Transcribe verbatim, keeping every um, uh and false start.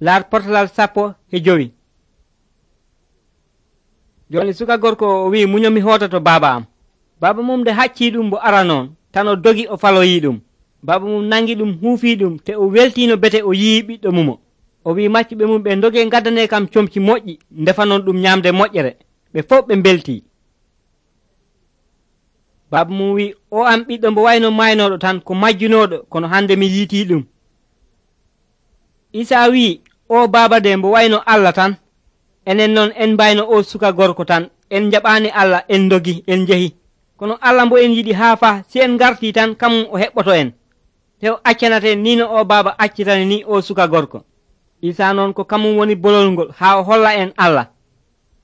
laar portalal sappo e jowi. Joni suka gorko o wi muñomi hototo baba am. Baba mum de hacci ɗum bo ara noon tan o dogi o faloyi ɗum. Baba mum nangi ɗum huufi ɗum te o weltino bete o yii ɓiɗɗo mumo. O wi maccuɓe mum ɓe doge gaddane kam comci moƴƴi defanon ɗum ñamde moƴƴere. Ɓe fof ɓe belti. Baba mum wi o am ɓiɗɗo mbo wayno maynoɗo tan ko majjunoɗo kono hande mi yiiti ɗum. Isa wi o baba de mbo wayno Allah tan. Enen noon en mbayno o suka gorko tan en jaɓani Allah en dogi en jehi kono Allah mbo en yiɗi haa fa si en garti tan kamum o heɓɓoto en te o accanate ni no o baba accitani ni o suka gorko. Isa noon ko kamum woni bolol ngol haa o holla en Allah.